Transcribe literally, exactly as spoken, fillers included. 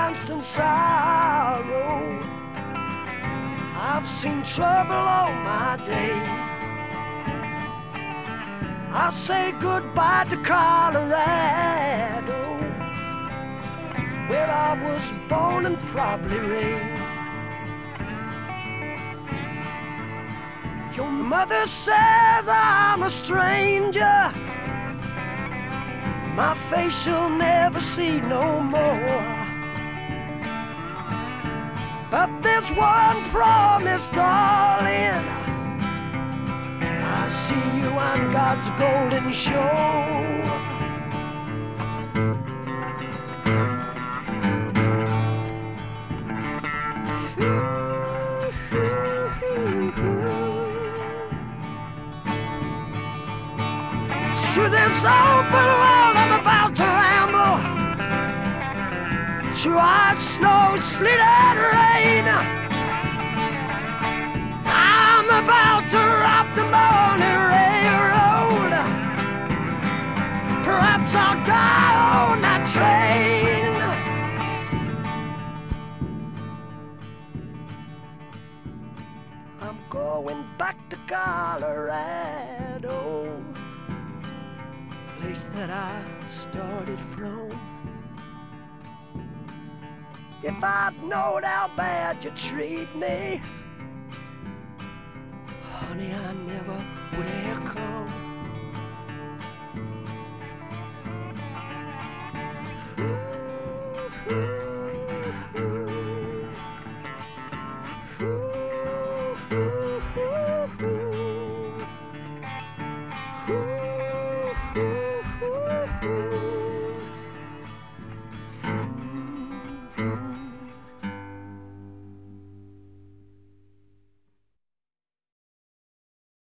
constant sorrow. I've seen trouble all my day. I say goodbye to Colorado, where I was born and probably raised. Your mother says I'm a stranger, my face she'll never see no more. But there's one promise, darling, I see you on God's golden shore. Through this open world I'm about to ramble, through ice, snow, sleet and rain. I'm about to rock the morning railroad. Perhaps I'll die on that train. I'm going back to Colorado, place that I started from. If I'd known how bad you treat me, honey, I never would have come.